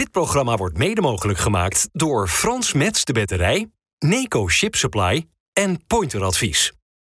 Dit programma wordt mede mogelijk gemaakt door Frans Metz de Batterij, Neco Ship Supply en Pointer Advies.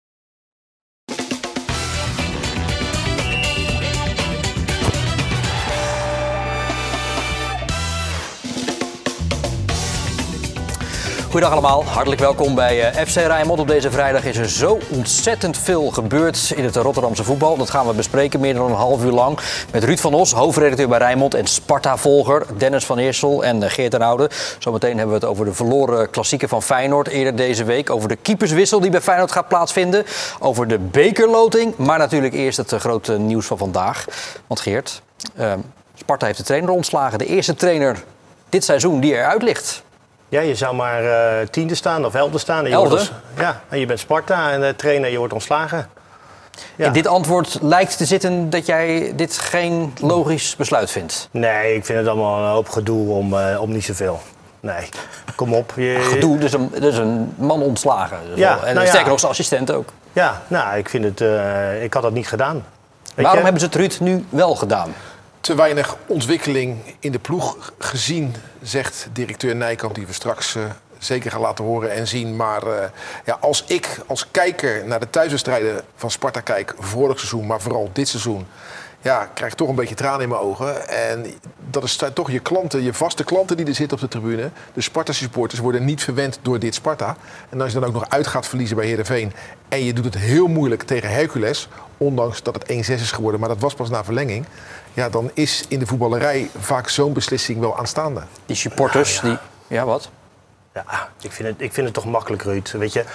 Goedendag allemaal, hartelijk welkom bij FC Rijnmond. Op deze vrijdag is er zo ontzettend veel gebeurd in het Rotterdamse voetbal. Dat gaan we bespreken meer dan een half uur lang met Ruud van Os, hoofdredacteur bij Rijnmond, en Sparta-volger Dennis van Eersel en Geert ten Oude. Zometeen hebben we het over de verloren klassieker van Feyenoord eerder deze week. Over de keeperswissel die bij Feyenoord gaat plaatsvinden. Over de bekerloting. Maar natuurlijk eerst het grote nieuws van vandaag. Want Geert, Sparta heeft de trainer ontslagen. De eerste trainer dit seizoen die eruit ligt. Ja, je zou maar tiende staan of elfde staan. En je bent Sparta en de trainer, je wordt ontslagen. Ja. In dit antwoord lijkt te zitten dat jij dit geen logisch besluit vindt. Nee, ik vind het allemaal een hoop gedoe om niet zoveel. Nee, kom op. Gedoe, dus een man ontslagen. Dus ja, en sterker nog zijn assistent ook. Ja, nou, ik vind het. Ik had dat niet gedaan. Waarom hebben ze het Ruud nu wel gedaan? Te weinig ontwikkeling in de ploeg gezien, zegt directeur Nijkamp, die we straks zeker gaan laten horen en zien. Maar als ik als kijker naar de thuiswedstrijden van Sparta kijk, vorig seizoen, maar vooral dit seizoen, krijg ik toch een beetje tranen in mijn ogen. En dat is toch je klanten, je vaste klanten die er zitten op de tribune. De Sparta-supporters worden niet verwend door dit Sparta. En als je dan ook nog uit gaat verliezen bij Heerenveen en je doet het heel moeilijk tegen Hercules, ondanks dat het 1-6 is geworden, maar dat was pas na verlenging. Ja, dan is in de voetballerij vaak zo'n beslissing wel aanstaande. Die supporters, wat? Ja, ik vind het toch makkelijk, Ruud. Weet je,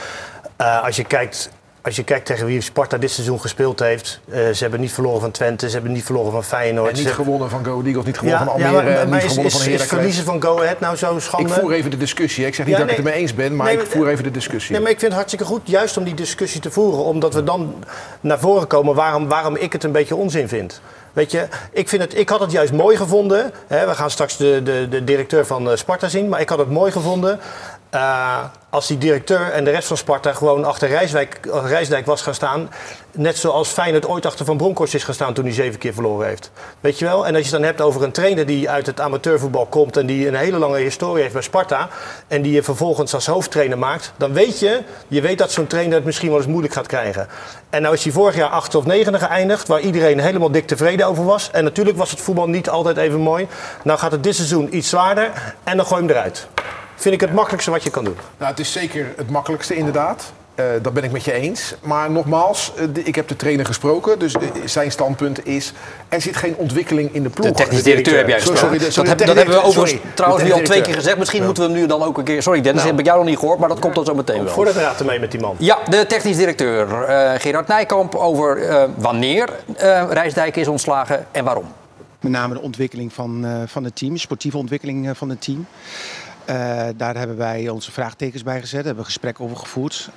als je kijkt tegen wie Sparta dit seizoen gespeeld heeft. Ze hebben niet verloren van Twente, ze hebben niet verloren van Feyenoord. En niet gewonnen van Go Ahead Eagles, niet gewonnen van Almere, niet gewonnen van Heracles. Is verliezen van Go Ahead nou zo schande? Ik voer even de discussie. Ik zeg niet dat ik het ermee eens ben, maar ik voer even de discussie. Nee, maar ik vind het hartstikke goed juist om die discussie te voeren. Omdat we dan naar voren komen waarom ik het een beetje onzin vind. Weet je, ik had het juist mooi gevonden. Hè, we gaan straks de directeur van Sparta zien. Maar ik had het mooi gevonden als die directeur en de rest van Sparta gewoon achter Rijsdijk was gaan staan. Net zoals Feyenoord ooit achter Van Bronckhorst is gaan staan toen hij 7 keer verloren heeft. Weet je wel? En als je het dan hebt over een trainer die uit het amateurvoetbal komt en die een hele lange historie heeft bij Sparta en die je vervolgens als hoofdtrainer maakt, dan weet je dat zo'n trainer het misschien wel eens moeilijk gaat krijgen. En nou is hij vorig jaar 8e of 9e geëindigd, waar iedereen helemaal dik tevreden over was. En natuurlijk was het voetbal niet altijd even mooi. Nou gaat het dit seizoen iets zwaarder en dan gooi je hem eruit. Vind ik het makkelijkste wat je kan doen. Nou, het is zeker het makkelijkste inderdaad. Dat ben ik met je eens. Maar nogmaals, ik heb de trainer gesproken. Dus zijn standpunt is, er zit geen ontwikkeling in de ploeg. De technisch directeur heb jij gesproken. Dat hebben we overigens trouwens nu al 2 keer gezegd. Misschien moeten we hem nu dan ook een keer... Sorry Dennis, dat heb ik jou nog niet gehoord, maar dat komt dan zo meteen wel. Voordat we raad mee met die man. Ja, de technisch directeur Gerard Nijkamp over wanneer Rijsdijk is ontslagen en waarom. Met name de ontwikkeling van het team, sportieve ontwikkeling van het team. Daar hebben wij onze vraagtekens bij gezet, hebben we gesprek over gevoerd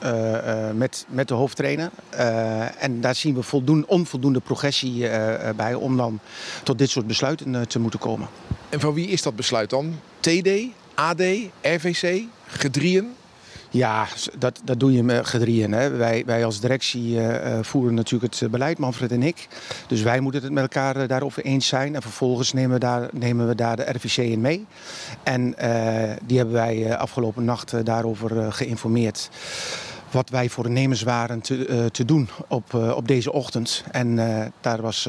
met de hoofdtrainer. En daar zien we onvoldoende progressie bij om dan tot dit soort besluiten te moeten komen. En van wie is dat besluit dan? TD, AD, RVC, gedrieën? Ja, dat doe je met gedrieën. Hè. Wij als directie voeren natuurlijk het beleid, Manfred en ik. Dus wij moeten het met elkaar daarover eens zijn. En vervolgens nemen we daar de RVC in mee. En die hebben wij afgelopen nacht daarover geïnformeerd. Wat wij voornemens waren te doen op deze ochtend. En daar was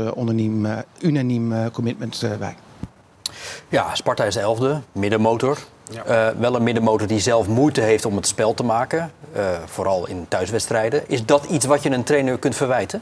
unaniem commitment bij. Ja, Sparta is de 11e, middenmotor. Ja. Wel een middenmotor die zelf moeite heeft om het spel te maken. Vooral in thuiswedstrijden. Is dat iets wat je een trainer kunt verwijten?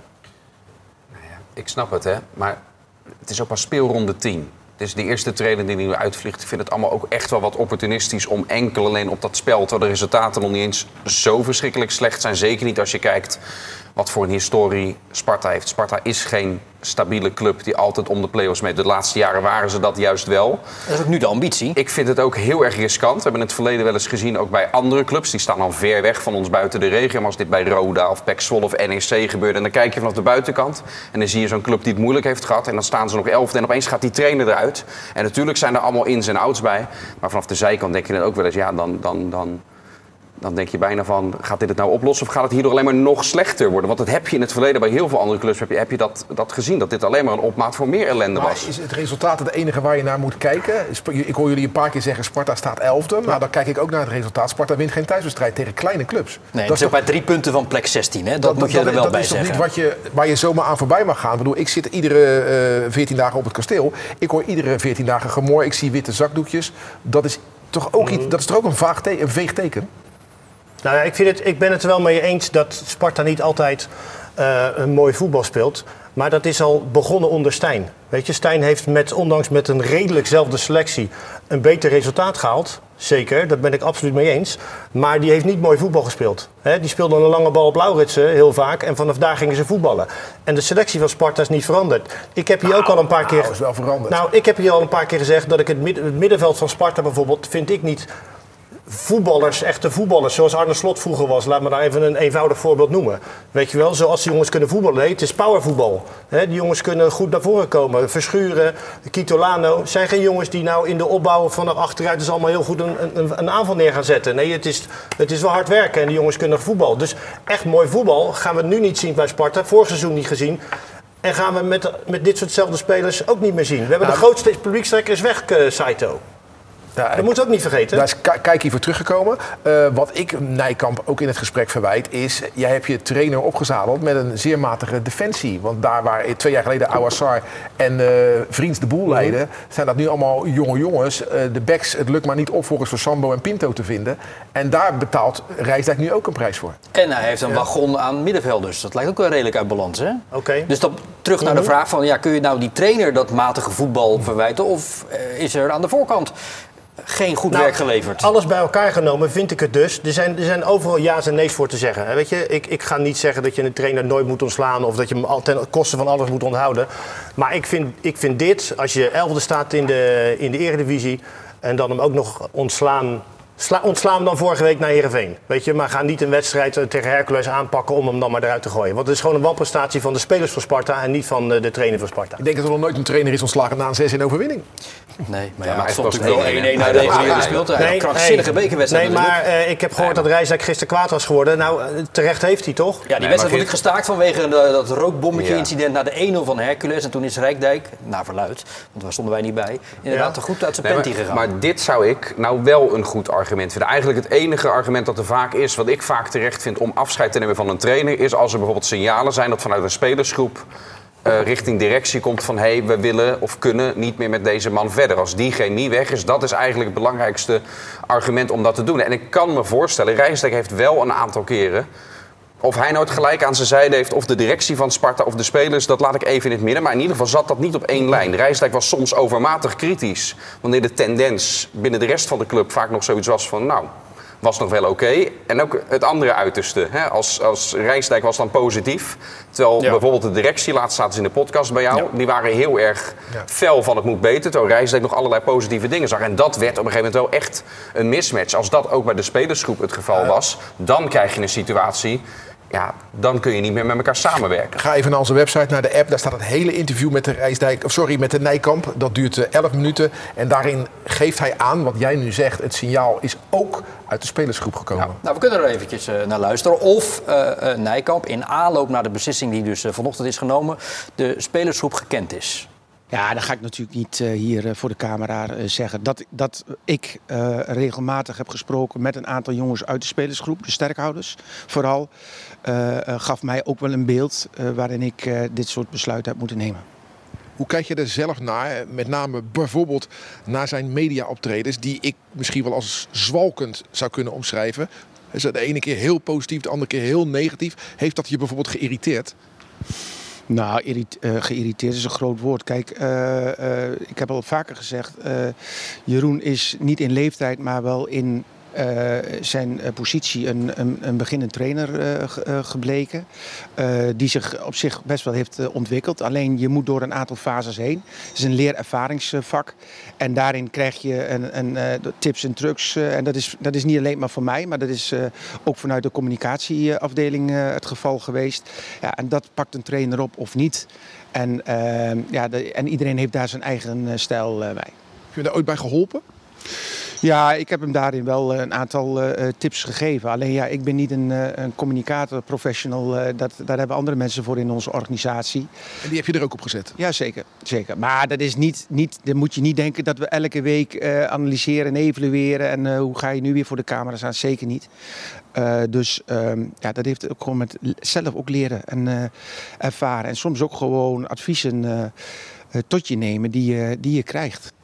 Nou ja, ik snap het, hè. Maar het is ook pas speelronde 10. Dus die eerste trainer die nu uitvliegt, vindt het allemaal ook echt wel wat opportunistisch om enkel alleen op dat spel, terwijl de resultaten nog niet eens zo verschrikkelijk slecht zijn. Zeker niet als je kijkt wat voor een historie Sparta heeft. Sparta is geen stabiele club die altijd om de play-offs meedoet. De laatste jaren waren ze dat juist wel. Dat is ook nu de ambitie. Ik vind het ook heel erg riskant. We hebben het verleden wel eens gezien, ook bij andere clubs. Die staan dan ver weg van ons buiten de regio. Maar als dit bij Roda of PEC Zwolle of NEC gebeurt, en dan kijk je vanaf de buitenkant en dan zie je zo'n club die het moeilijk heeft gehad. En dan staan ze nog 11e en opeens gaat die trainer eruit. En natuurlijk zijn er allemaal ins en outs bij. Maar vanaf de zijkant denk je dan ook wel eens, ja, dan dan denk je bijna van, gaat dit het nou oplossen of gaat het hierdoor alleen maar nog slechter worden? Want dat heb je in het verleden bij heel veel andere clubs heb je dat gezien. Dat dit alleen maar een opmaat voor meer ellende was. Maar is het resultaat het enige waar je naar moet kijken? Ik hoor jullie een paar keer zeggen, Sparta staat 11e. Maar dan kijk ik ook naar het resultaat. Sparta wint geen thuiswedstrijd tegen kleine clubs. Nee, dat is ook bij 3 punten van plek 16. Hè? Dat moet je er wel bij zeggen. Dat is toch niet waar je zomaar aan voorbij mag gaan. Ik bedoel, ik zit iedere 14 dagen op het kasteel. Ik hoor iedere 14 dagen gemor. Ik zie witte zakdoekjes. Dat is toch ook iets, dat is toch ook een veeg teken? Nou ja, ik ben het er wel mee eens dat Sparta niet altijd een mooi voetbal speelt. Maar dat is al begonnen onder Stijn. Weet je, Stijn heeft ondanks met een redelijk zelfde selectie een beter resultaat gehaald. Zeker, dat ben ik absoluut mee eens. Maar die heeft niet mooi voetbal gespeeld. Die speelde een lange bal op Lauritsen heel vaak. En vanaf daar gingen ze voetballen. En de selectie van Sparta is niet veranderd. Ik heb hier ook al een paar keer... is wel veranderd. Nou, ik heb hier al een paar keer gezegd dat ik het middenveld van Sparta bijvoorbeeld vind ik niet... voetballers, echte voetballers, zoals Arne Slot vroeger was. Laat me daar even een eenvoudig voorbeeld noemen. Weet je wel, zoals die jongens kunnen voetballen. Nee, het is powervoetbal. Die jongens kunnen goed naar voren komen. Verschuren, Kitolano. Zijn geen jongens die nou in de opbouw vanaf achteruit dus allemaal heel goed een aanval neer gaan zetten. Nee, het is wel hard werken en die jongens kunnen voetbal. Dus echt mooi voetbal gaan we nu niet zien bij Sparta. Vorig seizoen niet gezien. En gaan we met dit soortzelfde spelers ook niet meer zien. We hebben de grootste publiekstrekker is weg, Saito. Ja, dat moet je ook niet vergeten. Daar is Kijk hiervoor teruggekomen. Wat ik Nijkamp ook in het gesprek verwijt is... jij hebt je trainer opgezadeld met een zeer matige defensie. Want daar waar 2 jaar geleden Ouassar en Vriends de boel leiden... zijn dat nu allemaal jonge jongens. De backs, het lukt maar niet opvolgers voor Sambo en Pinto te vinden. En daar betaalt Rijsdijk nu ook een prijs voor. En hij heeft een wagon aan middenvelders. Dat lijkt ook wel redelijk uit balans, hè? Okay. Dus dan terug naar de vraag van... kun je nou die trainer dat matige voetbal verwijten... of is er aan de voorkant... geen goed werk geleverd? Alles bij elkaar genomen vind ik het dus. Er zijn overal ja's en nee's voor te zeggen. Weet je, ik ga niet zeggen dat je een trainer nooit moet ontslaan... of dat je hem ten koste van alles moet onthouden. Maar ik vind dit, als je 11e staat in de Eredivisie... en dan hem ook nog ontslaan... Ontslaan hem dan vorige week naar Heerenveen. Weet je, maar ga niet een wedstrijd tegen Hercules aanpakken om hem dan maar eruit te gooien. Want het is gewoon een wanprestatie van de spelers van Sparta en niet van de trainer van Sparta. Ik denk dat er nog nooit een trainer is ontslagen na een 6-1 overwinning. Nee, maar maar het stond natuurlijk wel 1-1 naar de reguliere speeltijd. Een krankzinnige bekerwedstrijd. Nee, maar ik heb gehoord dat Rijsdijk gisteren kwaad was geworden. Nou, terecht heeft hij toch? Ja, die wedstrijd wordt gestaakt vanwege dat rookbommetje-incident na de 1-0 van Hercules. En toen is Rijsdijk, naar verluidt, want daar stonden wij niet bij, inderdaad goed uit zijn panty gegaan. Maar dit zou ik nou wel een goed argument vinden. Eigenlijk het enige argument dat er vaak is, wat ik vaak terecht vind om afscheid te nemen van een trainer, is als er bijvoorbeeld signalen zijn dat vanuit een spelersgroep richting directie komt van we willen of kunnen niet meer met deze man verder. Als die chemie weg is, dat is eigenlijk het belangrijkste argument om dat te doen. En ik kan me voorstellen, Rijsdijk heeft wel een aantal keren, of hij nooit gelijk aan zijn zijde heeft, of de directie van Sparta of de spelers, dat laat ik even in het midden. Maar in ieder geval zat dat niet op één lijn. Rijsdijk was soms overmatig kritisch, wanneer de tendens binnen de rest van de club vaak nog zoiets was van, nou, was nog wel oké. En ook het andere uiterste. Als Rijsdijk was dan positief. Terwijl bijvoorbeeld de directie, laatst zaten ze in de podcast bij jou, die waren heel erg fel van het moet beter. Terwijl Rijsdijk nog allerlei positieve dingen zag. En dat werd op een gegeven moment wel echt een mismatch. Als dat ook bij de spelersgroep het geval was, dan krijg je een situatie. Ja, dan kun je niet meer met elkaar samenwerken. Ga even naar onze website, naar de app. Daar staat het hele interview met met de Nijkamp. Dat duurt 11 minuten. En daarin geeft hij aan, wat jij nu zegt, het signaal is ook uit de spelersgroep gekomen. Ja, nou, we kunnen er eventjes naar luisteren. Of Nijkamp in aanloop naar de beslissing die dus vanochtend is genomen, de spelersgroep gekend is. Ja, dan ga ik natuurlijk niet hier voor de camera zeggen. Dat ik regelmatig heb gesproken met een aantal jongens uit de spelersgroep, de sterkhouders vooral, gaf mij ook wel een beeld waarin ik dit soort besluiten heb moeten nemen. Hoe kijk je er zelf naar? Met name bijvoorbeeld naar zijn mediaoptredens, die ik misschien wel als zwalkend zou kunnen omschrijven. Dus de ene keer heel positief, de andere keer heel negatief. Heeft dat je bijvoorbeeld geïrriteerd? Nou, geïrriteerd is een groot woord. Kijk, ik heb al vaker gezegd, Jeroen is niet in leeftijd, maar wel in zijn positie een beginnend trainer gebleken. Die zich op zich best wel heeft ontwikkeld. Alleen je moet door een aantal fases heen. Het is een leerervaringsvak. En daarin krijg je tips en trucs. En dat is niet alleen maar van mij, maar dat is ook vanuit de communicatieafdeling het geval geweest. Ja, en dat pakt een trainer op of niet. En iedereen heeft daar zijn eigen stijl bij. Heb je daar ooit bij geholpen? Ja, ik heb hem daarin wel een aantal tips gegeven. Alleen ja, ik ben niet een communicator, professional. Daar hebben andere mensen voor in onze organisatie. En die heb je er ook op gezet? Ja, zeker. Maar dat is niet, dan moet je niet denken dat we elke week analyseren en evalueren. En hoe ga je nu weer voor de camera staan? Zeker niet. Dat heeft ook gewoon met zelf ook leren en ervaren. En soms ook gewoon adviezen tot je nemen die je krijgt.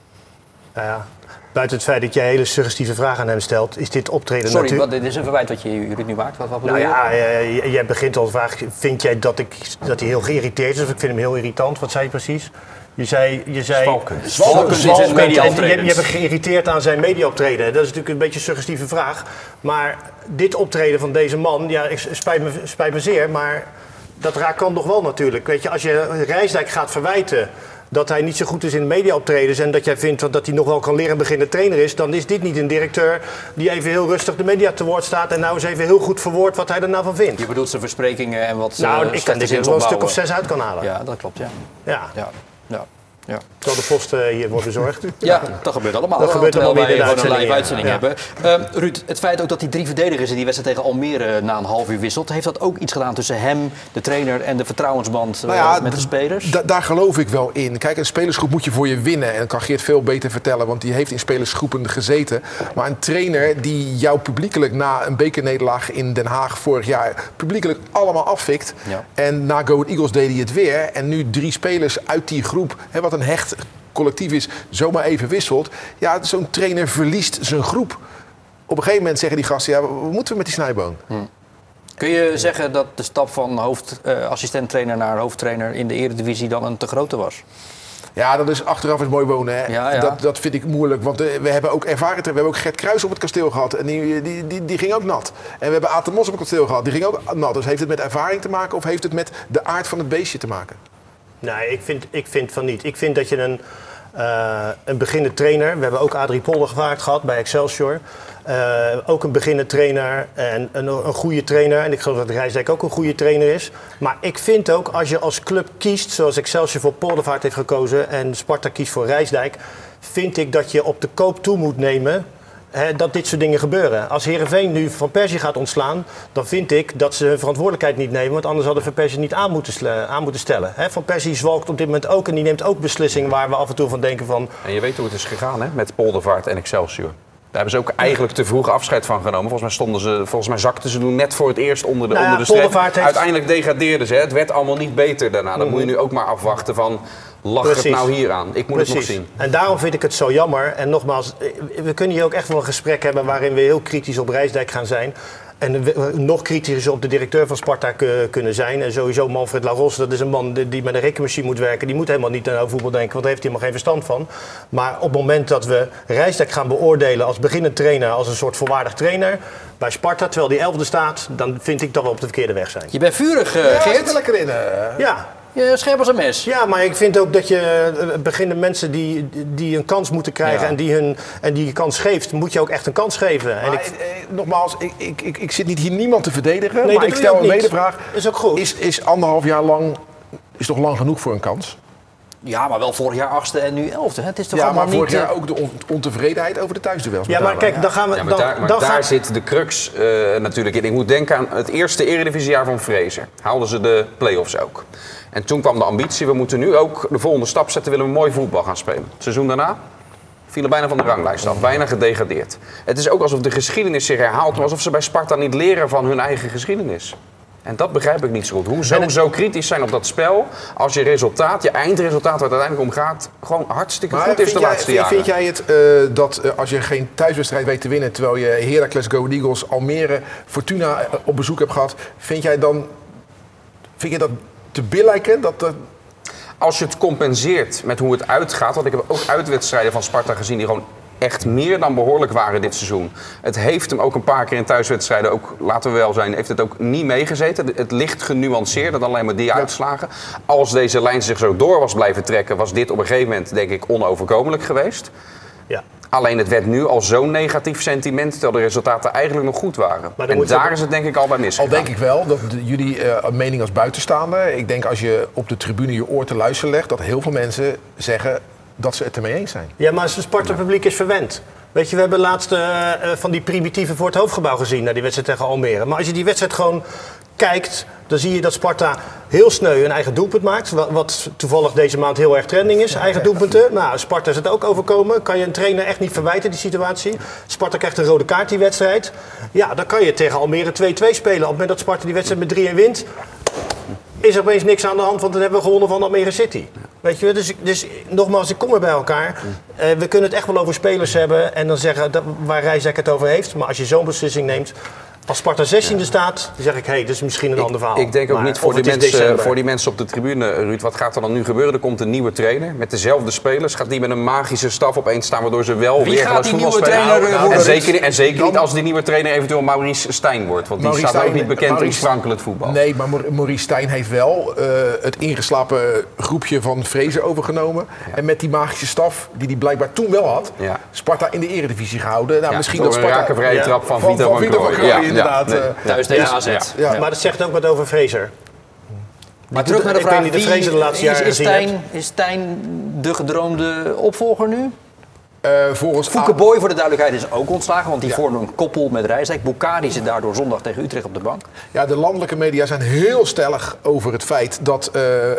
Nou ja, buiten het feit dat jij hele suggestieve vragen aan hem stelt, is dit optreden Sorry, natuurlijk... dit is een verwijt wat je nu maakt. Wat bedoel Nou je? ja, jij begint al de vraag, vind jij dat hij heel geïrriteerd is? Of ik vind hem heel irritant. Wat zei je precies? Je zei Zwalkend in zijn media-optredens. Je hebt hem geïrriteerd aan zijn media-optreden. Dat is natuurlijk een beetje een suggestieve vraag. Maar dit optreden van deze man, ja, spijt me zeer, maar dat kan nog wel natuurlijk. Weet je, als je Rijsdijk gaat verwijten dat hij niet zo goed is in media-optredens en dat jij vindt dat hij nog wel kan leren beginnen trainer is, dan is dit niet een directeur die even heel rustig de media te woord staat en nou eens even heel goed verwoordt wat hij er nou van vindt. Je bedoelt zijn versprekingen en wat Ik kan er wel een stuk of 6 uit kan halen. Ja, dat klopt, ja. Terwijl de post hier wordt bezorgd. Ja, dat gebeurt allemaal. Dat gebeurt terwijl allemaal wij weer in de gewoon een live uitzending, uitzending hebben. Ruud, het feit ook dat die 3 verdedigers in die wedstrijd tegen Almere na een half uur wisselt, heeft dat ook iets gedaan tussen hem, de trainer en de vertrouwensband met de spelers? Daar geloof ik wel in. Kijk, een spelersgroep moet je voor je winnen. En dat kan Geert veel beter vertellen, want die heeft in spelersgroepen gezeten. Maar een trainer die jou publiekelijk na een bekernederlaag in Den Haag vorig jaar publiekelijk allemaal afvikt. Ja. En na Go Ahead Eagles deed hij het weer. En nu 3 spelers uit die groep, wat een hecht collectief is, zomaar even wisselt. Ja, zo'n trainer verliest zijn groep. Op een gegeven moment zeggen die gasten, ja, wat moeten we met die Snijboon? Kun je zeggen dat de stap van assistent-trainer naar hoofdtrainer in de Eredivisie dan een te grote was? Ja, dat is achteraf eens mooi wonen. Hè. Ja. Dat vind ik moeilijk. Want we hebben ook ervaren. We hebben ook Gert Kruijs op het kasteel gehad. En die ging ook nat. En we hebben Aad de Mos op het kasteel gehad. Die ging ook nat. Dus heeft het met ervaring te maken of heeft het met de aard van het beestje te maken? Nee, ik vind van niet. Ik vind dat je een beginnende trainer... We hebben ook Adrie Polder gehad bij Excelsior. Ook een beginnende trainer en een goede trainer. En ik geloof dat Rijsdijk ook een goede trainer is. Maar ik vind ook, als je als club kiest... zoals Excelsior voor Poldervaart heeft gekozen... en Sparta kiest voor Rijsdijk... vind ik dat je op de koop toe moet nemen... dat dit soort dingen gebeuren. Als Heerenveen nu Van Persie gaat ontslaan... dan vind ik dat ze hun verantwoordelijkheid niet nemen... want anders hadden Van Persie niet aan moeten stellen. Van Persie zwalkt op dit moment ook... en die neemt ook beslissingen waar we af en toe van denken van... En je weet hoe het is gegaan, hè? Met Poldervaart en Excelsior. Daar hebben ze ook eigenlijk te vroeg afscheid van genomen. Volgens mij zakten ze toen net voor het eerst onder de streep. Uiteindelijk degradeerden ze. Het werd allemaal niet beter daarna. Dan moet je nu ook maar afwachten van... Lag het nou hier aan? Ik moet het nog zien. En daarom vind ik het zo jammer. En nogmaals, we kunnen hier ook echt wel een gesprek hebben... waarin we heel kritisch op Rijsdijk gaan zijn... En nog kritischer op de directeur van Sparta kunnen zijn. En sowieso Manfred Laros, dat is een man die met een rekenmachine moet werken. Die moet helemaal niet aan voetbal denken, want daar heeft hij helemaal geen verstand van. Maar op het moment dat we Rijsdijk gaan beoordelen als beginnend trainer... als een soort volwaardig trainer bij Sparta, terwijl die 11e staat... dan vind ik dat we op de verkeerde weg zijn. Je bent vurig, Geert. Ja, zit er lekker in. Ja. Je scherp als een mes. Ja, maar ik vind ook dat je beginnende mensen die een kans moeten krijgen... en die je kans geeft, moet je ook echt een kans geven. Maar, nogmaals, ik zit niet hier niemand te verdedigen, nee, maar ik stel een medevraag. Is ook goed. Is 1,5 jaar lang toch lang genoeg voor een kans? Ja, maar wel vorig jaar 8e en nu 11e. Het is toch allemaal maar vorig niet... jaar ook de ontevredenheid over de thuisduels. Ja, maar kijk, dan gaan we... Maar daar zit de crux natuurlijk in. Ik moet denken aan het eerste Eredivisiejaar van Fraser. Haalden ze de play-offs ook. En toen kwam de ambitie, we moeten nu ook de volgende stap zetten... willen we mooi voetbal gaan spelen. Het seizoen daarna vielen bijna van de ranglijst af. Bijna gedegradeerd. Het is ook alsof de geschiedenis zich herhaalt... maar alsof ze bij Sparta niet leren van hun eigen geschiedenis. En dat begrijp ik niet zo goed. Hoe zo kritisch zijn op dat spel... als je eindresultaat waar het uiteindelijk om gaat... gewoon hartstikke goed is de laatste jaren. Vind jij het dat als je geen thuiswedstrijd weet te winnen... terwijl je Heracles, Go Ahead Eagles, Almere, Fortuna op bezoek hebt gehad... vind je dat te billijken? Als je het compenseert met hoe het uitgaat... want ik heb ook uitwedstrijden van Sparta gezien... die gewoon echt meer dan behoorlijk waren dit seizoen. Het heeft hem ook een paar keer in thuiswedstrijden... ook, laten we wel zijn, heeft het ook niet meegezeten. Het ligt genuanceerder dan alleen maar die uitslagen. Als deze lijn zich zo door was blijven trekken... was dit op een gegeven moment, denk ik, onoverkomelijk geweest. Ja. Alleen het werd nu al zo'n negatief sentiment... terwijl de resultaten eigenlijk nog goed waren. En daar is het denk ik al bij misgegaan. Al denk ik wel dat jullie mening als buitenstaander... ik denk als je op de tribune je oor te luisteren legt... dat heel veel mensen zeggen dat ze het ermee eens zijn. Ja, maar het Sparta-publiek is verwend. Weet je, we hebben laatst van die primitieve voor het hoofdgebouw gezien... naar die wedstrijd tegen Almere. Maar als je die wedstrijd gewoon kijkt... dan zie je dat Sparta heel sneu een eigen doelpunt maakt. Wat toevallig deze maand heel erg trending is. Eigen doelpunten. Nou, Sparta is het ook overkomen. Kan je een trainer echt niet verwijten, die situatie. Sparta krijgt een rode kaart die wedstrijd. Ja, dan kan je tegen Almere 2-2 spelen. Op het moment dat Sparta die wedstrijd met 3-1 wint... is er opeens niks aan de hand, want dan hebben we gewonnen van Almere City. Weet je, dus nogmaals, ik kom er bij elkaar. We kunnen het echt wel over spelers hebben en dan zeggen waar Rijsdijk het over heeft. Maar als je zo'n beslissing neemt, als Sparta 16e staat, dan zeg ik, dit is misschien een ander verhaal. Ik denk ook niet voor die mensen op de tribune, Ruud. Wat gaat er dan nu gebeuren? Er komt een nieuwe trainer met dezelfde spelers. Gaat die met een magische staf opeens staan, waardoor ze wel weer geluid voetbal spelen? En zeker niet als die nieuwe trainer eventueel Maurice Stijn wordt. Want die staat ook niet bekend in sprankelend voetbal. Nee, maar Maurice Stijn heeft wel het ingeslapen groepje van Vrezen overgenomen. Ja. En met die magische staf, die hij blijkbaar toen wel had, Sparta in de eredivisie gehouden. Nou, misschien dat Sparta een rakenvrije trap van Vito van Krooij. Inderdaad. Nee. Thuis tegen AZ. Ja. Maar dat zegt ook wat over Fraser. Maar terug naar de vraag, is Stijn de gedroomde opvolger nu? Volgens Fouke Boy, voor de duidelijkheid, is ook ontslagen. Want die vormde een koppel met Rijsdijk. Boukari zit daardoor zondag tegen Utrecht op de bank. Ja, de landelijke media zijn heel stellig over het feit dat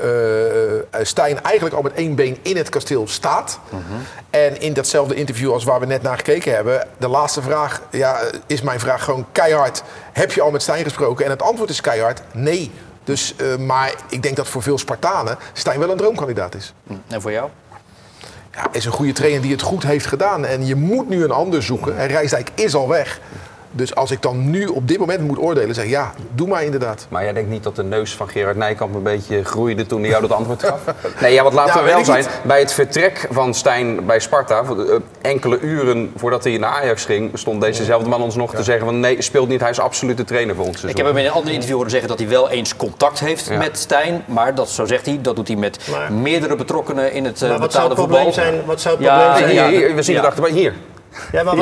Stijn eigenlijk al met één been in het kasteel staat. En in datzelfde interview als waar we net naar gekeken hebben... de laatste vraag, is mijn vraag gewoon keihard. Heb je al met Stijn gesproken? En het antwoord is keihard, nee. Dus, maar ik denk dat voor veel Spartanen Stijn wel een droomkandidaat is. En voor jou? Ja, is een goede trainer die het goed heeft gedaan. En je moet nu een ander zoeken. En Rijsdijk is al weg. Dus als ik dan nu op dit moment moet oordelen, zeg ik doe maar inderdaad. Maar jij denkt niet dat de neus van Gerard Nijkamp een beetje groeide toen hij jou dat antwoord gaf? Nee, want laten we wel zijn. Bij het vertrek van Stijn bij Sparta, enkele uren voordat hij naar Ajax ging, stond dezezelfde man ons nog te zeggen van nee, speelt niet, hij is absoluut de trainer voor ons. Ik heb hem in een ander interview horen zeggen dat hij wel eens contact heeft met Stijn. Maar dat, zo zegt hij, dat doet hij met meerdere betrokkenen in het betaalde voetbal. Wat zou het probleem zijn? We zien het achterbij hier. Ja, maar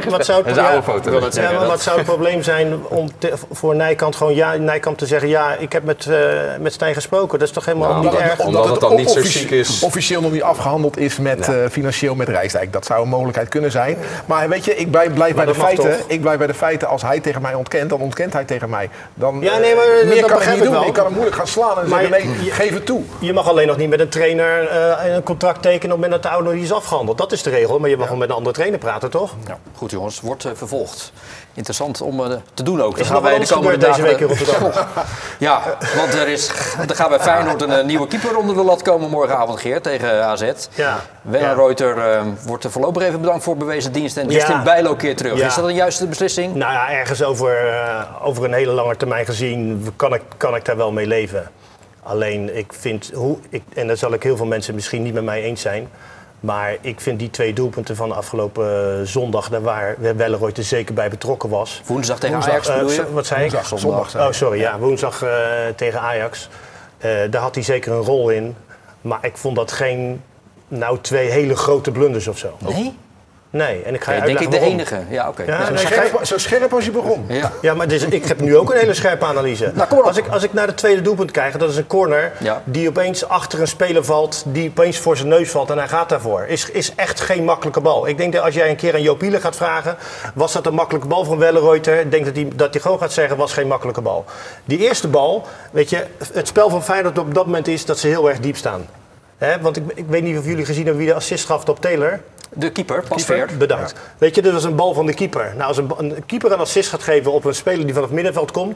wat zou het probleem zijn om voor Nijkamp gewoon Nijkamp te zeggen... ik heb met Stijn gesproken. Dat is toch helemaal niet erg? Omdat het dan niet zo chic is. Officieel nog niet afgehandeld is financieel met Rijsdijk. Dat zou een mogelijkheid kunnen zijn. Maar weet je, ik blijf bij de feiten. Ik blijf bij de feiten. Als hij tegen mij ontkent, dan ontkent hij tegen mij. Dan, meer kan ik niet doen. Ik kan hem moeilijk gaan slaan en zeggen nee, geef het toe. Je mag alleen nog niet met een trainer een contract tekenen op het moment dat de oude is afgehandeld. Dat dat is de regel. Maar je mag wel met een andere trainer praten, toch? Ja. Goed jongens, wordt vervolgd. Interessant om te doen ook. Dat gaan wij de komende dagen deze week in Rotterdam. Ja, want er gaat bij Feyenoord een nieuwe keeper onder de lat komen morgenavond, Geert, tegen AZ. Ja. Wellenreuter wordt er voorlopig even bedankt voor bewezen dienst en Justin Bijlo keert terug. Ja. Is dat een juiste beslissing? Nou ja, ergens over een hele lange termijn gezien kan ik daar wel mee leven. Alleen ik vind, en daar zal ik heel veel mensen misschien niet met mij eens zijn... Maar ik vind die 2 doelpunten van de afgelopen zondag... waar Wellenreuter zeker bij betrokken was. Woensdag tegen Ajax bedoel je? Wat zei ik? Zondag. Oh, sorry. Ja, woensdag tegen Ajax. Daar had hij zeker een rol in. Maar ik vond dat geen 2 hele grote blunders of zo. Nee? Nee, en ik ga je denk uitleggen ik de enige. Ja, oké. Ja, zo scherp als je begon. Ja, maar ik heb nu ook een hele scherpe analyse. Nou, kom op. Als ik naar de tweede doelpunt krijg, dat is een corner die opeens achter een speler valt, die opeens voor zijn neus valt en hij gaat daarvoor. Is echt geen makkelijke bal. Ik denk dat als jij een keer aan Joop Hiele gaat vragen, was dat een makkelijke bal van Wellenreuter? Ik denk dat hij gewoon gaat zeggen, was geen makkelijke bal. Die eerste bal, weet je, het spel van Feyenoord op dat moment is dat ze heel erg diep staan. Want ik weet niet of jullie gezien hebben wie de assist gaf op Taylor. De keeper, Pasveer. Bedankt. Ja. Weet je, dit was een bal van de keeper. Nou, als een keeper een assist gaat geven op een speler die van het middenveld komt...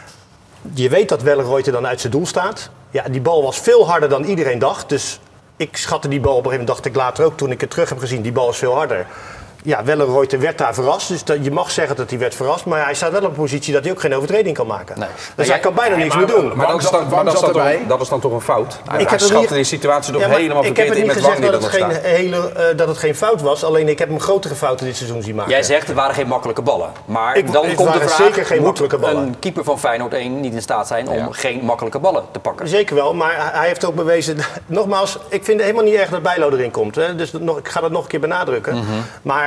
Je weet dat Wellenreuter dan uit zijn doel staat. Ja, die bal was veel harder dan iedereen dacht. Dus ik schatte die bal op een gegeven moment, dacht ik later ook toen ik het terug heb gezien, die bal is veel harder. Ja, Wellenreuter werd daar verrast. Dus je mag zeggen dat hij werd verrast. Maar hij staat wel op een positie dat hij ook geen overtreding kan maken. Nee. Dus hij kan bijna niks meer doen. Maar dat is dan toch een fout? Hij schatte die situatie toch helemaal verkeerd in met Wang die er nog staat. Dat het geen fout was. Alleen ik heb hem grotere fouten dit seizoen zien maken. Jij zegt, er waren geen makkelijke ballen. Maar dan komt de vraag, zeker geen makkelijke ballen. Een keeper van Feyenoord 1 niet in staat zijn om geen makkelijke ballen te pakken? Zeker wel, maar hij heeft ook bewezen... Nogmaals, ik vind het helemaal niet erg dat Bijlo erin komt. Hè. Dus ik ga dat nog een keer benadrukken. Maar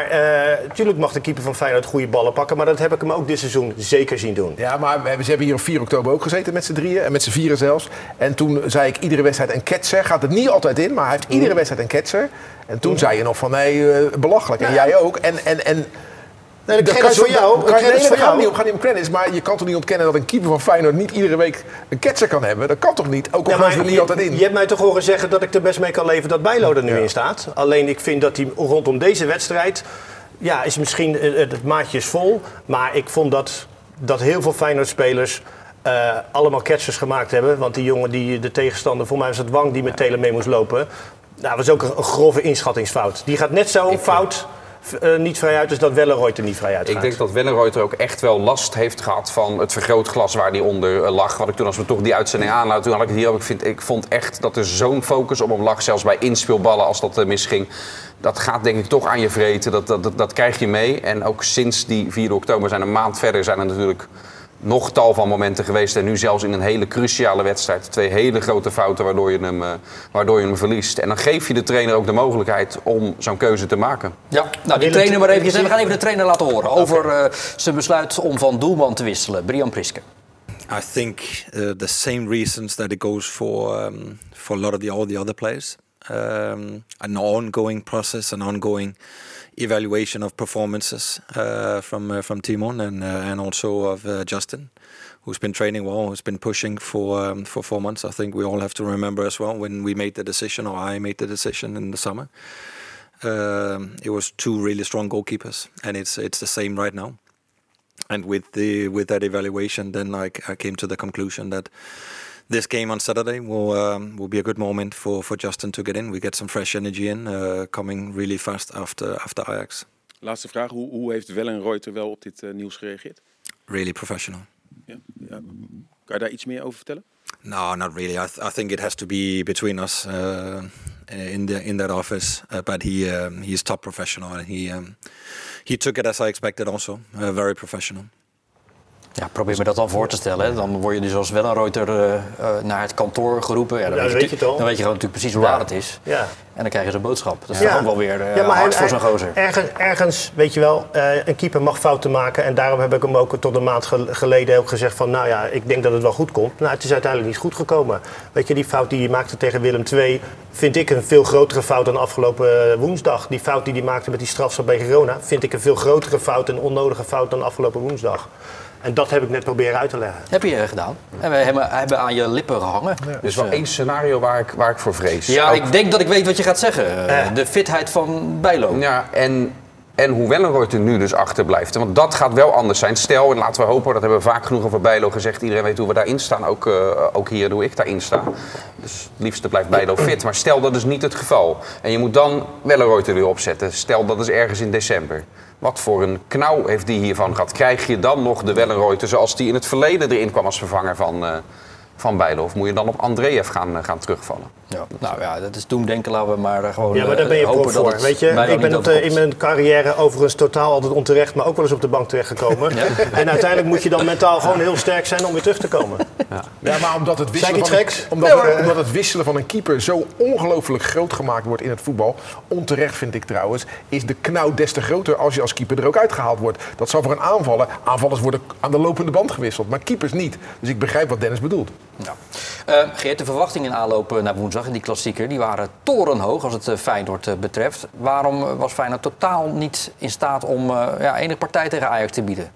Maar natuurlijk mag de keeper van Feyenoord goede ballen pakken. Maar dat heb ik hem ook dit seizoen zeker zien doen. Ja, maar ze hebben hier op 4 oktober ook gezeten met z'n drieën. En met z'n vieren zelfs. En toen zei ik iedere wedstrijd een ketser. Gaat het niet altijd in, maar hij heeft iedere wedstrijd een ketser. En toen zei je nog van nee, belachelijk. En jij ook. Nee, de credits voor jou. Het gaat niet om credits, maar je kan toch niet ontkennen dat een keeper van Feyenoord niet iedere week een ketser kan hebben? Dat kan toch niet? Ook al gaan ze er niet altijd in. Je hebt mij toch horen zeggen dat ik er best mee kan leven dat Bijlo er nu in staat. Alleen ik vind dat hij rondom deze wedstrijd, ja, is misschien het maatje is vol. Maar ik vond dat heel veel Feyenoord-spelers allemaal ketsers gemaakt hebben. Want die jongen, de tegenstander, voor mij was het Wang die met Telen mee moest lopen. Nou, dat was ook een grove inschattingsfout. Die gaat net zo fout niet vrij uit, dus dat Wellenreuter niet vrij uit gaat. Ik denk dat Wellenreuter ook echt wel last heeft gehad van het vergrootglas waar die onder lag. Wat ik toen, als we toch die uitzending aanhouden, toen had ik het hier ook. Ik vond echt dat er zo'n focus op hem lag, zelfs bij inspeelballen als dat misging. Dat gaat denk ik toch aan je vreten, dat krijg je mee. En ook sinds die 4 oktober zijn een maand verder zijn er natuurlijk nog tal van momenten geweest. En nu zelfs in een hele cruciale wedstrijd. 2 hele grote fouten waardoor je hem verliest. En dan geef je de trainer ook de mogelijkheid om zo'n keuze te maken. Ja, nou die trainer maar eventjes. En we gaan even de trainer laten horen over zijn besluit om van doelman te wisselen. Brian Priske. I think the same reasons that it goes for a lot of all the other players. An ongoing process, an ongoing evaluation of performances from Timon and also of Justin, who's been training well, who's been pushing for 4 months. I think we all have to remember as well when we made the decision, or I made the decision in the summer. It was 2 really strong goalkeepers, and it's the same right now. And with that evaluation, then I came to the conclusion that this game on Saturday will be a good moment for Justin to get in. We get some fresh energy in, coming really fast after Ajax. Laatste vraag, hoe heeft Wellenreuter wel op dit nieuws gereageerd? Really professional. Ja. Kan je daar iets meer over vertellen? No, not really. I think it has to be between us in that office. But he is top professional, and he took it as I expected also. Very professional. Ja, probeer me dat dan voor te stellen. Hè. Dan word je dus als Wellenreuter naar het kantoor geroepen. Ja, dan weet je gewoon natuurlijk precies hoe laat het is. Ja. En dan krijg je zo'n boodschap. Dat is ook wel weer hard voor zo'n gozer. Ergens, weet je wel, een keeper mag fouten maken. En daarom heb ik hem ook tot een maand geleden ook gezegd van, nou ja, ik denk dat het wel goed komt. Nou, het is uiteindelijk niet goed gekomen. Weet je, die fout die hij maakte tegen Willem II, vind ik een veel grotere fout dan afgelopen woensdag. Die fout die hij maakte met die strafschop bij Girona, vind ik een veel grotere fout en onnodige fout dan afgelopen woensdag. En dat heb ik net proberen uit te leggen. Heb je gedaan. En we hebben aan je lippen gehangen. Ja. Dus wel één scenario waar ik voor vrees. Ja, ook, ik denk dat ik weet wat je gaat zeggen. De fitheid van Bijlo. Ja, en hoe Wellenreuter nu dus achterblijft. Want dat gaat wel anders zijn. Stel, en laten we hopen, dat hebben we vaak genoeg over Bijlo gezegd. Iedereen weet hoe we daarin staan. Ook hier hoe ik daarin sta. Dus het liefste blijft Bijlo fit. Maar stel, dat is niet het geval. En je moet dan Wellenreuter weer opzetten. Stel, dat is ergens in december. Wat voor een knauw heeft die hiervan gehad? Krijg je dan nog de Wellenreuter zoals die in het verleden erin kwam als vervanger van Bijlo? Of moet je dan op Andreev gaan terugvallen? Ja. Nou ja, dat is doemdenken. Laten we maar gewoon ja, maar daar ben je hopen voor. Weet je, ik ben in mijn carrière overigens totaal altijd onterecht, maar ook wel eens op de bank terechtgekomen. Ja? En uiteindelijk moet je dan mentaal gewoon heel sterk zijn om weer terug te komen. Ja, maar omdat het wisselen van een keeper zo ongelooflijk groot gemaakt wordt in het voetbal, onterecht vind ik trouwens, is de knauw des te groter als je als keeper er ook uitgehaald wordt. Dat zal voor een aanvallers worden aan de lopende band gewisseld, maar keepers niet. Dus ik begrijp wat Dennis bedoelt. Ja. Geert, de verwachtingen in aanloop naar woensdag in die klassieker, die waren torenhoog als het Feyenoord betreft. Waarom was Feyenoord totaal niet in staat om enige partij tegen Ajax te bieden?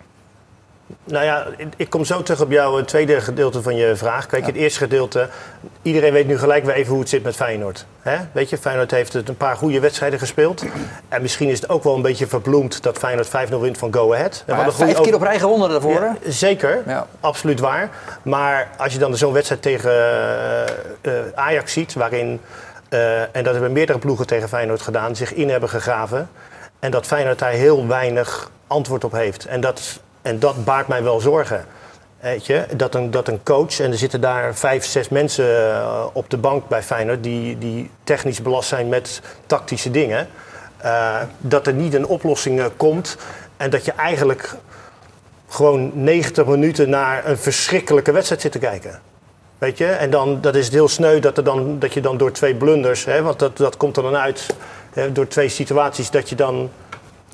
Nou ja, ik kom zo terug op jouw tweede gedeelte van je vraag. Kijk, het eerste gedeelte, iedereen weet nu gelijk weer even hoe het zit met Feyenoord. Weet je, Feyenoord heeft een paar goede wedstrijden gespeeld. En misschien is het ook wel een beetje verbloemd dat Feyenoord 5-0 wint van Go Ahead. 5 keer op rij gewonnen daarvoor, hè? Ja, zeker, absoluut waar. Maar als je dan zo'n wedstrijd tegen Ajax ziet, waarin, en dat hebben meerdere ploegen tegen Feyenoord gedaan, zich in hebben gegraven. En dat Feyenoord daar heel weinig antwoord op heeft. En dat baart mij wel zorgen. Weet je, dat een coach, en er zitten daar 5, 6 mensen op de bank bij Feyenoord die technisch belast zijn met tactische dingen. Dat er niet een oplossing komt en dat je eigenlijk gewoon 90 minuten naar een verschrikkelijke wedstrijd zit te kijken. Weet je, en dan dat is het heel sneu dat je dan door 2 blunders, want dat komt er dan uit, door 2 situaties dat je dan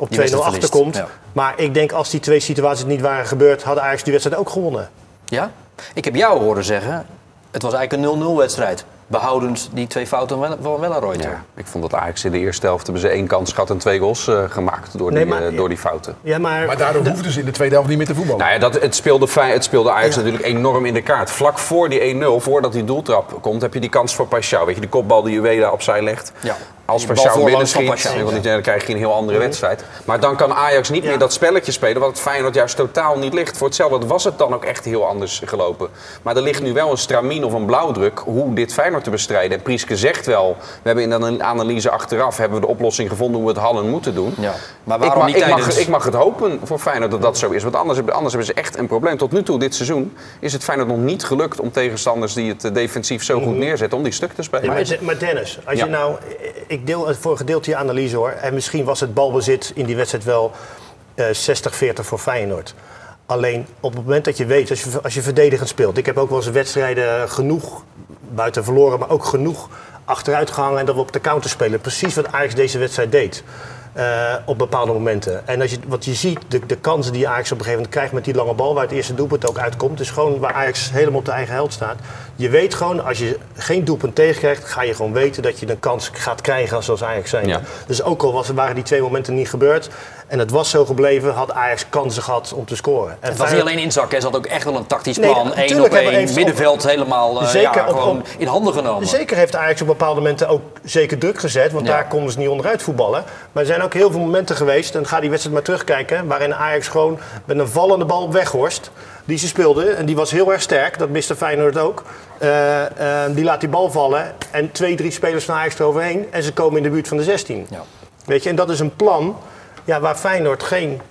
op 2-0 wedstrijd achterkomt. verliest, ja. Maar ik denk als die twee situaties niet waren gebeurd, had Ajax die wedstrijd ook gewonnen. Ja? Ik heb jou horen zeggen, het was eigenlijk een 0-0 wedstrijd. Behoudend die 2 fouten van Wellenreuter. Ja, ik vond dat Ajax in de eerste helft hebben ze 1 kans gehad en 2 goals gemaakt door die fouten. Ja, Maar daardoor hoefden ze in de tweede helft niet meer te voetballen. Nou ja, het speelde Ajax natuurlijk enorm in de kaart. Vlak voor die 1-0, voordat die doeltrap komt, heb je die kans voor Paixão. Weet je, die kopbal die Ueda opzij legt. Ja. Als Die bal Paixão voorlangs binnen van schiet, Paixão, dan krijg je een heel andere wedstrijd. Maar dan kan Ajax niet meer dat spelletje spelen, wat het Feyenoord juist totaal niet ligt. Voor hetzelfde was het dan ook echt heel anders gelopen. Maar er ligt nu wel een stramien of een blauwdruk hoe dit Feyenoord te bestrijden. En Prieske zegt wel, we hebben in de analyse achteraf hebben we de oplossing gevonden hoe we het hadden moeten doen. Ja. Maar waarom ik mag het hopen voor Feyenoord dat dat zo is. Want anders hebben ze echt een probleem. Tot nu toe, dit seizoen, is het Feyenoord nog niet gelukt om tegenstanders die het defensief zo goed neerzetten, om die stuk te spelen. Maar Dennis, als je nou, ik deel het voor een gedeelte je analyse hoor. En misschien was het balbezit in die wedstrijd wel 60-40 voor Feyenoord. Alleen op het moment dat je weet, als je verdedigend speelt. Ik heb ook wel eens wedstrijden genoeg buiten verloren, maar ook genoeg achteruit gehangen. En dat we op de counter spelen. Precies wat Ajax deze wedstrijd deed. Op bepaalde momenten. En wat je ziet, de kansen die Ajax op een gegeven moment krijgt met die lange bal, waar het eerste doelpunt ook uitkomt, is gewoon waar Ajax helemaal op de eigen helft staat. Je weet gewoon, als je geen doelpunt tegenkrijgt, ga je gewoon weten dat je een kans gaat krijgen zoals Ajax zijn. Ja. Dus ook al waren die 2 momenten niet gebeurd en het was zo gebleven, had Ajax kansen gehad om te scoren. En het was niet alleen inzakken, ze had ook echt wel een tactisch plan. 1 op 1, middenveld helemaal in handen genomen. Zeker heeft Ajax op bepaalde momenten ook zeker druk gezet, want daar konden ze niet onderuit voetballen. Maar er zijn ook heel veel momenten geweest, en ga die wedstrijd maar terugkijken, waarin Ajax gewoon met een vallende bal op Weghorst, die ze speelde, en die was heel erg sterk, dat miste Feyenoord ook. Die laat die bal vallen en 2-3 spelers van Ajax eroverheen en ze komen in de buurt van de 16. Ja. Weet je, en dat is een plan waar Feyenoord geen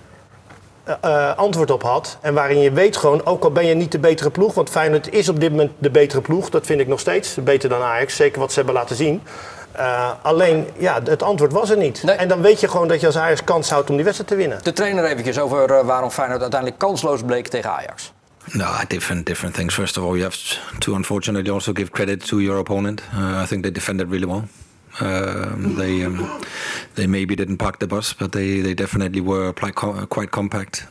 antwoord op had. En waarin je weet gewoon, ook al ben je niet de betere ploeg, want Feyenoord is op dit moment de betere ploeg, dat vind ik nog steeds, beter dan Ajax, zeker wat ze hebben laten zien. Alleen, het antwoord was er niet. Nee. En dan weet je gewoon dat je als Ajax kans houdt om die wedstrijd te winnen. De trainer eventjes over waarom Feyenoord uiteindelijk kansloos bleek tegen Ajax. No, different things. First of all, you have to unfortunately also give credit to your opponent. I think they defended really well. They maybe didn't park the bus, but they definitely were quite compact.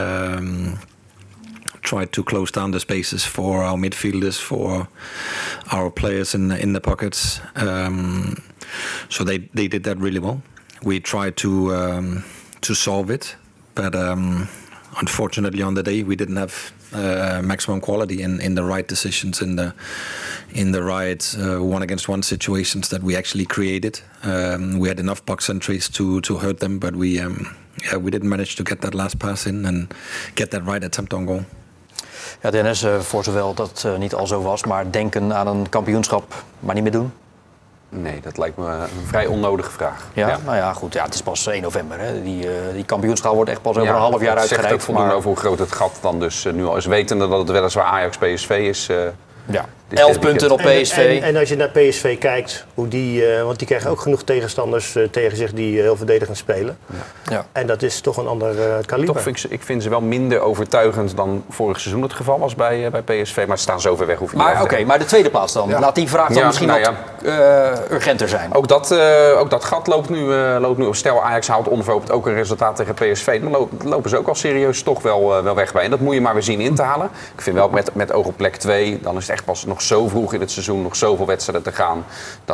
Tried to close down the spaces for our midfielders, for our players in the pockets. So they did that really well. We tried to solve it, but unfortunately on the day we didn't have maximum quality in the right decisions, in the right 1-against-1 situations that we actually created. We had enough box entries to hurt them, but we didn't manage to get that last pass in and get that right attempt on goal. Ja, Dennis, voor zowel dat niet al zo was, maar denken aan een kampioenschap, maar niet meer doen? Nee, dat lijkt me een vrij onnodige vraag. Ja. Nou ja, goed. Ja, het is pas 1 november. Hè. Die kampioenschaal wordt echt pas over een half jaar uitgereikt. Het zegt ook voldoende over hoe groot het gat dan dus nu al is. Wetende dat het weliswaar Ajax-PSV is. 11 punten op PSV. En als je naar PSV kijkt, hoe want die krijgen ook genoeg tegenstanders tegen zich die heel verdedigend spelen. Ja. En dat is toch een ander kaliber. Toch ik vind ze wel minder overtuigend dan vorig seizoen het geval was bij PSV. Maar ze staan zo ver weg. Maar de tweede plaats dan? Ja. Laat die vraag dan misschien wat urgenter zijn. Ook dat gat loopt nu. Stel Ajax haalt onverhoopt ook een resultaat tegen PSV. Dan lopen ze ook al serieus toch wel weg bij. En dat moet je maar weer zien in te halen. Ik vind wel met oog op plek 2, dan is het echt pas nog zo vroeg in het seizoen, nog zoveel wedstrijden te gaan.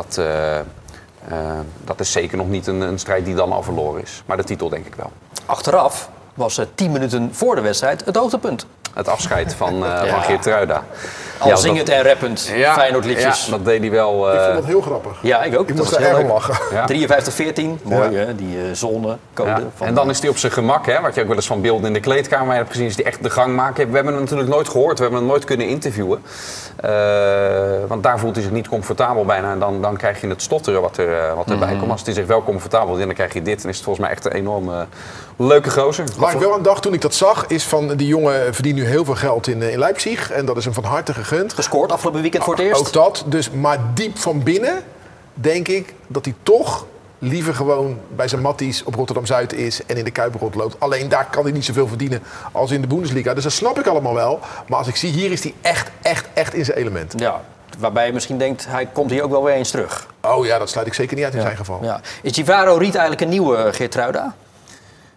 Dat is zeker nog niet een strijd die dan al verloren is. Maar de titel denk ik wel. Achteraf was 10 minuten voor de wedstrijd het hoogtepunt. Het afscheid van Geertruida. Al zingend en rappend, Feyenoord liedjes. Ja, dat deed hij wel. Ik vond dat heel grappig. Ja, ik ook. Ik moest er erg lachen. Ja. 53-14, mooi hè, die zonecode. Ja. En dan is hij op zijn gemak, hè, wat je ook wel eens van beelden in de kleedkamer hebt gezien, is hij echt de gang maken. We hebben hem natuurlijk nooit gehoord, we hebben hem nooit kunnen interviewen. Want daar voelt hij zich niet comfortabel bijna. En dan krijg je het stotteren wat erbij komt. Als hij zich wel comfortabel voelt, dan krijg je dit. En is het volgens mij echt een enorm leuke gozer. Waar ik wel aan dacht toen ik dat zag, is van die jongen verdient nu heel veel geld in Leipzig. En dat is hem van harte gegund. Gescoord afgelopen weekend voor het eerst. Ook dat. Dus, maar diep van binnen denk ik dat hij toch liever gewoon bij zijn matties op Rotterdam-Zuid is en in de Kuip rondloopt. Alleen daar kan hij niet zoveel verdienen als in de Bundesliga. Dus dat snap ik allemaal wel. Maar als ik zie, hier is hij echt in zijn element. Ja, waarbij je misschien denkt, hij komt hier ook wel weer eens terug. Oh ja, dat sluit ik zeker niet uit in zijn geval. Ja. Is Givaro Riet eigenlijk een nieuwe Geertruida?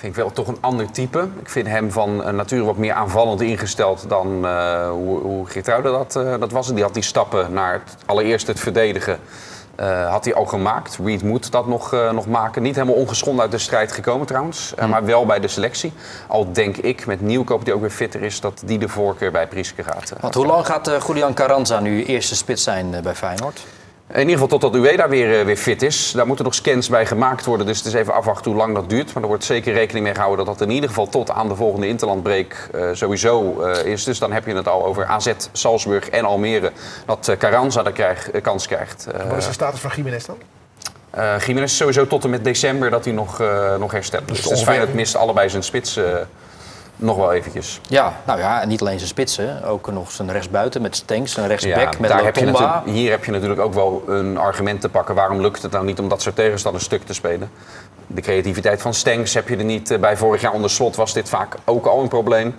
vind ik wel toch een ander type. Ik vind hem van nature wat meer aanvallend ingesteld dan hoe Geertruiden dat was. En die had die stappen naar allereerst het verdedigen. Had hij al gemaakt. Reed moet dat nog maken. Niet helemaal ongeschonden uit de strijd gekomen trouwens. Maar wel bij de selectie. Al denk ik met Nieuwkoop, die ook weer fitter is, dat die de voorkeur bij Prieske gaat. Want hoe lang gaat Julian Carranza nu eerste spits zijn bij Feyenoord? In ieder geval totdat Ueda weer fit is. Daar moeten nog scans bij gemaakt worden. Dus het is even afwachten hoe lang dat duurt. Maar er wordt zeker rekening mee gehouden dat dat in ieder geval tot aan de volgende interlandbreak sowieso is. Dus dan heb je het al over AZ, Salzburg en Almere. Dat Carranza de kans krijgt. Wat is de status van Gimenez dan? Gimenez sowieso tot en met december dat hij nog herstelt. Dus Feyenoord mist allebei zijn spits nog wel eventjes. Ja, nou ja, en niet alleen zijn spitsen. Ook nog zijn rechtsbuiten met Stenks, zijn rechtsback met daar Latomba. Hier heb je natuurlijk ook wel een argument te pakken. Waarom lukt het nou niet om dat soort tegenstanders stuk te spelen? De creativiteit van Stenks heb je er niet bij. Vorig jaar onder Slot was dit vaak ook al een probleem.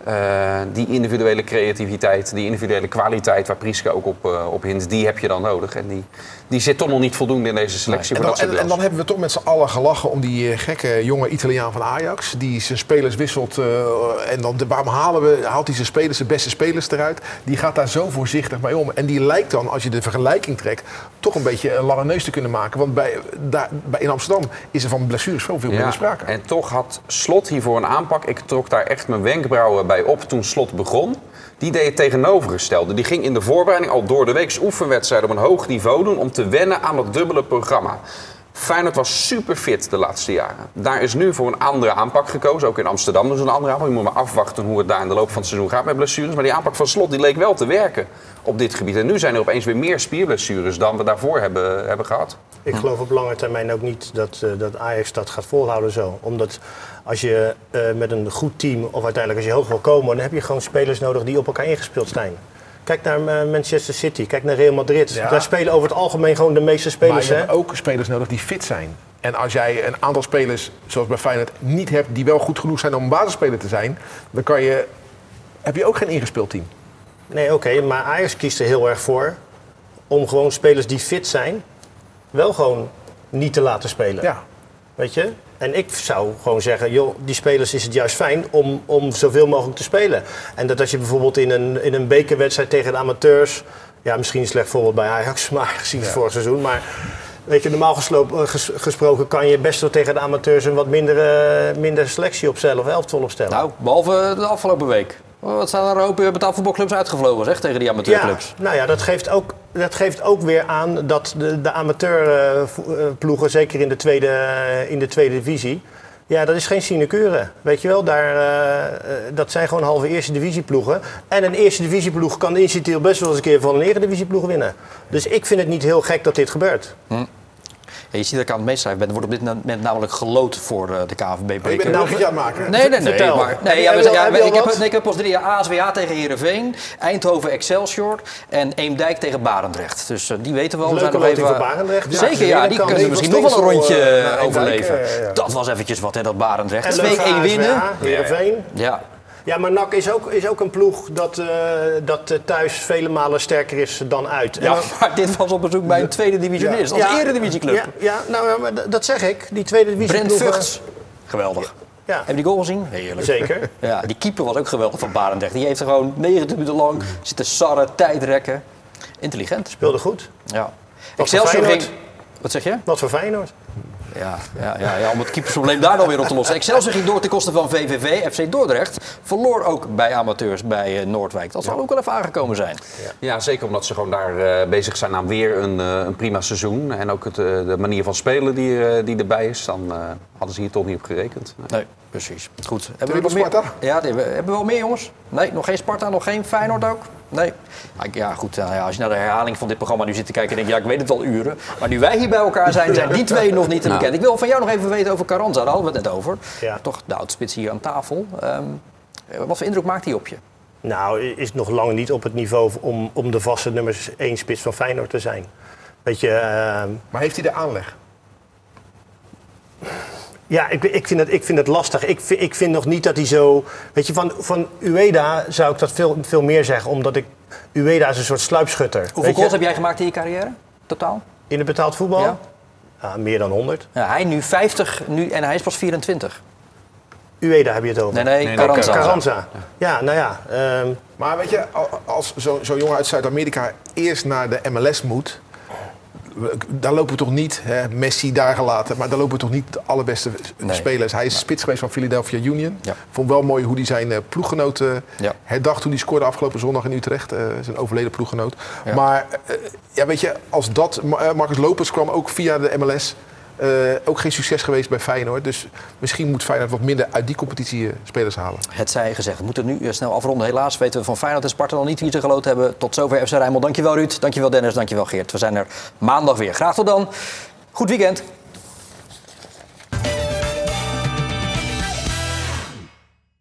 Die individuele creativiteit, die individuele kwaliteit waar Prieske ook op hint, die heb je dan nodig. En die zit toch nog niet voldoende in deze selectie. Nee. En dan hebben we toch met z'n allen gelachen om die gekke jonge Italiaan van Ajax. Die zijn spelers wisselt. En dan waarom haalt hij zijn beste spelers eruit? Die gaat daar zo voorzichtig mee om. En die lijkt dan, als je de vergelijking trekt, toch een beetje een lange neus te kunnen maken. Want in Amsterdam is er van blessures veel minder sprake. En toch had Slot hiervoor een aanpak. Ik trok daar echt mijn wenkbrauwen bij op toen Slot begon. Die deed het tegenovergestelde. Die ging in de voorbereiding al door de weeks oefenwedstrijden op een hoog niveau doen om te wennen aan dat dubbele programma. Feyenoord was super fit de laatste jaren. Daar is nu voor een andere aanpak gekozen. Ook in Amsterdam dus een andere aanpak. Je moet maar afwachten hoe het daar in de loop van het seizoen gaat met blessures. Maar die aanpak van Slot die leek wel te werken op dit gebied. En nu zijn er opeens weer meer spierblessures dan we daarvoor hebben gehad. Ik geloof op lange termijn ook niet dat Ajax dat gaat volhouden zo. Omdat als je met een goed team, of uiteindelijk als je hoog wil komen, dan heb je gewoon spelers nodig die op elkaar ingespeeld zijn. Kijk naar Manchester City, kijk naar Real Madrid. Ja. Daar spelen over het algemeen gewoon de meeste spelers. Maar je hebt ook spelers nodig die fit zijn. En als jij een aantal spelers, zoals bij Feyenoord, niet hebt die wel goed genoeg zijn om een basisspeler te zijn, dan heb je ook geen ingespeeld team. Nee, oké, maar Ajax kiest er heel erg voor om gewoon spelers die fit zijn wel gewoon niet te laten spelen. Ja. Weet je? En ik zou gewoon zeggen, joh, die spelers is het juist fijn om zoveel mogelijk te spelen. En dat als je bijvoorbeeld in een bekerwedstrijd tegen de amateurs, ja, misschien een slecht voorbeeld bij Ajax, maar gezien het vorig seizoen, maar weet je, normaal gesproken kan je best wel tegen de amateurs een wat minder selectie opstellen of elftal opstellen. Nou, behalve de afgelopen week. Wat zijn er een hoop betaalvoetbalclubs uitgevlogen, zeg, tegen die amateurclubs? Ja, nou ja, dat geeft ook weer aan dat de amateurploegen, zeker in de tweede divisie, ja, dat is geen sinecure. Weet je wel, dat zijn gewoon halve eerste divisieploegen. En een eerste divisieploeg kan incidenteel best wel eens een keer van een eredivisieploeg winnen. Dus ik vind het niet heel gek dat dit gebeurt. Ja, je ziet dat ik aan het meeschrijven ben. Er wordt op dit moment namelijk geloot voor de KNVB-beker. Je bent nou aan het maken? Nee. Vertel. Maar, ik heb pas 3 ASWA tegen Heerenveen, Eindhoven Excelsior en Eemdijk tegen Barendrecht. Dus die weten we al. Leuke loting voor Barendrecht. Ja, zeker, ja. Die kunnen misschien nog wel een rondje overleven. Ja. Dat was eventjes wat, hè, dat Barendrecht. 2-1 winnen. Heerenveen. Ja. Ja, maar NAC is ook een ploeg dat thuis vele malen sterker is dan uit. Ja, maar dit was op bezoek bij een tweede divisionist, als eredivisieclub. Ja, nou, maar dat zeg ik. Die tweede divisieploeg. Brent Vugts. Geweldig. Ja. Heb je die goal gezien? Heerlijk. Zeker. Ja, die keeper was ook geweldig van Barendrecht. Die heeft er gewoon 90 minuten lang zitten sarren, tijdrekken. Intelligent. Speelde goed. Ja. Excelsior ging... Wat zeg je? Wat voor Feyenoord. Ja, om het keepersprobleem daar dan weer op te lossen. Excelsior ging door ten koste van VVV. FC Dordrecht verloor ook bij amateurs bij Noordwijk. Dat zal ook wel even aangekomen zijn. Ja, zeker omdat ze gewoon daar bezig zijn aan weer een prima seizoen. En ook de manier van spelen die erbij is. Dan hadden ze hier toch niet op gerekend. Nee, precies. Goed. Hebben we nog Sparta? Ja, hebben we wel meer, jongens? Nee, nog geen Sparta, nog geen Feyenoord ook? Nee. Ja, goed. Als je naar de herhaling van dit programma nu zit te kijken, denk je, ja, ik weet het al uren. Maar nu wij hier bij elkaar zijn die twee nog niet te bekend. Ik wil van jou nog even weten over Carranza, daar hadden we het net over. Ja. Toch de oudspits hier aan tafel. Wat voor indruk maakt hij op je? Nou, is nog lang niet op het niveau om de vaste nummers 1 spits van Feyenoord te zijn. Weet je, maar heeft hij de aanleg? Ja, ik vind het lastig. Ik vind nog niet dat hij zo... Weet je, van Ueda zou ik dat veel meer zeggen. Omdat Ueda is een soort sluipschutter. Hoeveel goals heb jij gemaakt in je carrière? Totaal? In het betaald voetbal? Ja. Meer dan 100. Ja, hij nu 50 en hij is pas 24. Ueda heb je het over. Nee, Carranza. Carranza. Ja, nou ja. Maar weet je, als zo'n jongen uit Zuid-Amerika eerst naar de MLS moet... Daar lopen we toch niet, Messi daar gelaten, maar daar lopen we toch niet de allerbeste spelers. Hij is spits geweest van Philadelphia Union. Ja. Vond wel mooi hoe hij zijn ploeggenoten herdacht toen hij scoorde afgelopen zondag in Utrecht. Zijn overleden ploeggenoot. Ja. Maar weet je, als dat... Marcus Lopez kwam ook via de MLS... ook geen succes geweest bij Feyenoord. Dus misschien moet Feyenoord wat minder uit die competitie spelers halen. Het zij gezegd. We moeten nu snel afronden. Helaas weten we van Feyenoord en Sparta nog niet wie te geloot hebben. Tot zover FC Rijnmond. Dankjewel Ruud, dankjewel Dennis, dankjewel Geert. We zijn er maandag weer. Graag tot dan. Goed weekend.